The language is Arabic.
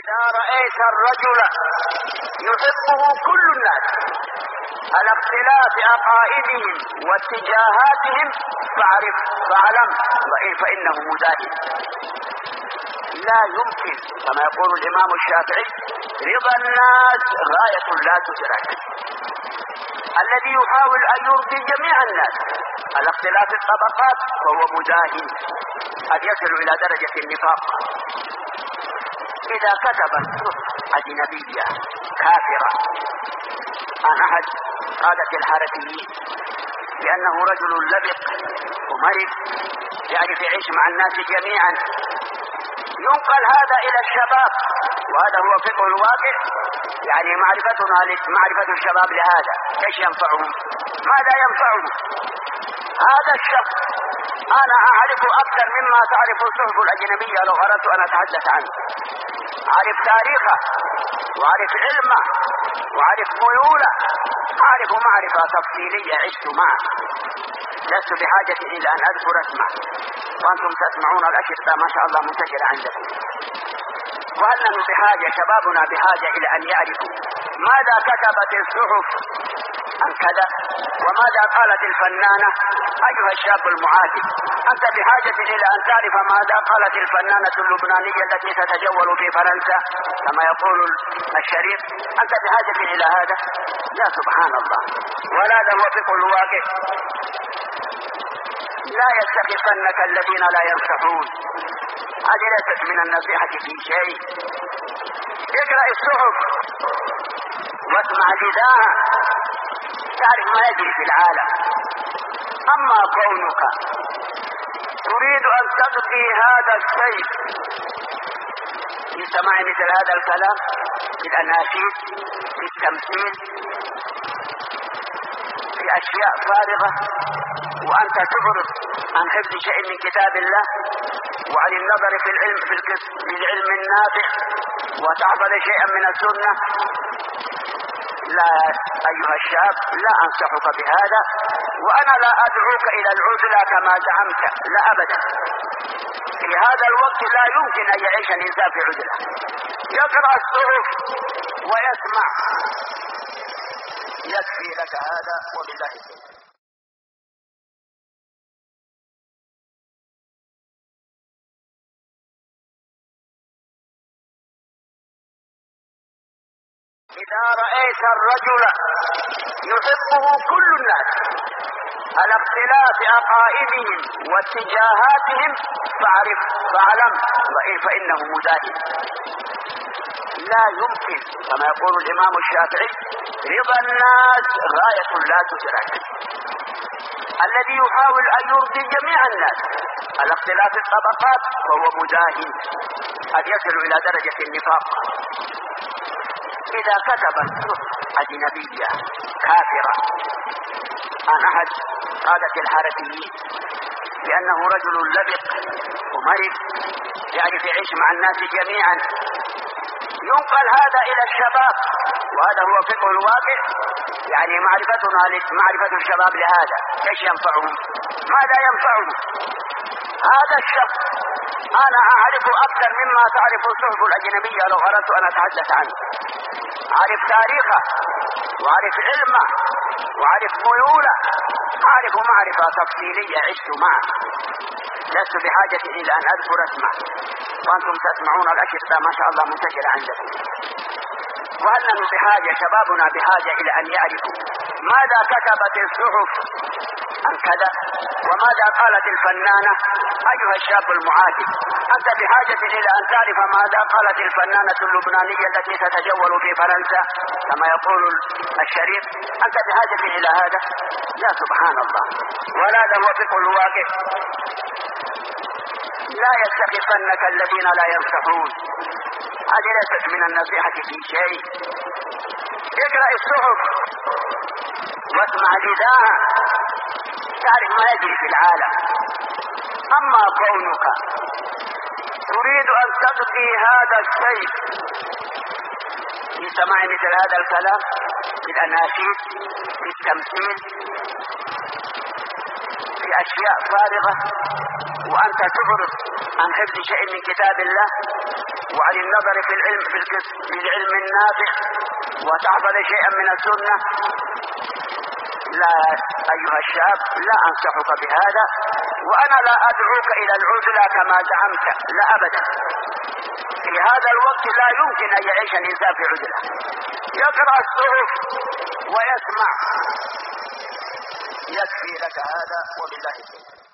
إذا رأيت الرجل يحبه كل الناس على اختلاف عقائدهم واتجاهاتهم فاعلم فإنه مزاحم. لا يمكن كما يقول الإمام الشافعي رضا الناس غاية لا تدرك. الذي يحاول أن يرضي جميع الناس على اختلاف الطبقات فهو مزاحم، قد يصل إلى درجة النفاق. إذا كتبت أجنبية كافرة عن أحد قادة الحركيين لأنه رجل لبق ومرض يعرف يعيش مع الناس جميعا، ينقل هذا إلى الشباب، وهذا هو فقه الواقع. يعني معرفة الشباب لهذا ايش ينفعهم؟ ماذا ينفعهم؟ هذا الشخص أنا أعرف أكثر مما تعرف الصحف الأجنبية لو أردت أن أتحدث عنه. أعرف تاريخه وأعرف علمه وأعرف ميوله، أعرف معرفة تفصيلية عشت معه، لست بحاجة إلى أن أذكر اسمه، وأنتم تسمعون الأشرطة ما شاء الله منتشرة عندكم. وهل نحن بحاجة، شبابنا بحاجة إلى أن يعرفوا ماذا كتبت الصحف عن كذا وماذا قالت الفنانة؟ أيها الشاب المعاكس، أنت بحاجة إلى أن تعرف ماذا قالت الفنانة اللبنانية التي تتجول في فرنسا كما يقول الشريف؟ أنت بحاجة إلى هذا؟ لا، سبحان الله. ولا هو فقه الواقع. لا يستخفنك الذين لا ينصحون، هذه ليست من النصيحة في شيء. اقرأ الصحف واسمع الإذاعة تعرف ما يجري في العالم. أما كونك تريد أن تقضي هذا الشيء في سماع مثل هذا الكلام، في الأناشيد، في التمثيل، في أشياء فارغة، وأنت تعرض عن حفظ شيء من كتاب الله وعن النظر في العلم النافع وتحفظ شيئا من السنة، لا أيها الشاب، لا أنصحك بهذا، وأنا لا أدعوك إلى العزلة كما زعمت، لا أبدا. في هذا الوقت لا يمكن أن يعيش الإنسان في عزلة، يقرأ الصحف ويسمع، يكفي لك هذا، وبالله التوفيق. إذا رأيت الرجل يحبه كل الناس على اختلاف عقائدهم واتجاهاتهم فاعلم فإنه مزاحم. لا يمكن كما يقول الإمام الشافعي رضا الناس غاية لا تدرك. الذي يحاول أن يرضي جميع الناس على اختلاف الطبقات فهو مزاحم، قد يصل إلى درجة النفاق. إذا كتبت أجنبية كافرة عن أحد قادة الحركيين لأنه رجل لبق ومرض يعرف يعيش مع الناس جميعا، ينقل هذا إلى الشباب، وهذا هو فقه الواقع. يعني معرفة الشباب لهذا ايش ينفعهم؟ ماذا ينفعهم؟ هذا الشخص أنا أعرف أكثر مما تعرف الصحف الأجنبية لو أردت أن أتحدث عنه. أعرف تاريخه وأعرف علمه وأعرف ميوله، أعرف معرفة تفصيلية عشت معه، لست بحاجة إلى أن أذكر اسمه، وأنتم تسمعون الأشرطة ما شاء الله منتشرة عندكم. وهل نحن بحاجة، شبابنا بحاجة إلى أن يعرفوا ماذا كتبت الصحف عن كذا وماذا قالت الفنانة؟ أيها الشاب المعاكس، أنت بحاجة إلى أن تعرف ماذا قالت الفنانة اللبنانية التي تتجول في فرنسا كما يقول الشريف؟ أنت بحاجة إلى هذا؟ لا، سبحان الله. ولا هو فقه الواقع. لا يستخفنك الذين لا ينصحون، هذه ليست من النصيحة في شيء. اقرأ الصحف واسمع الإذاعة تعرف ما يجري في العالم. أما كونك تريد أن تقضي هذا الشيء في سماع مثل هذا الكلام، في الأناشيد، في التمثيل، في أشياء فارغة، وأنت تعرض عن حفظ شيء من كتاب الله وعن النظر في العلم النافع وتحفظ شيئا من السنة. لا أيها الشاب، لا أنصحك بهذا، وأنا لا أدعوك إلى العزلة كما زعمت، لا أبدا. في هذا الوقت لا يمكن أن يعيش الإنسان في عزلة، يقرأ الصحف ويسمع، يكفي لك هذا، وبالله التوفيق.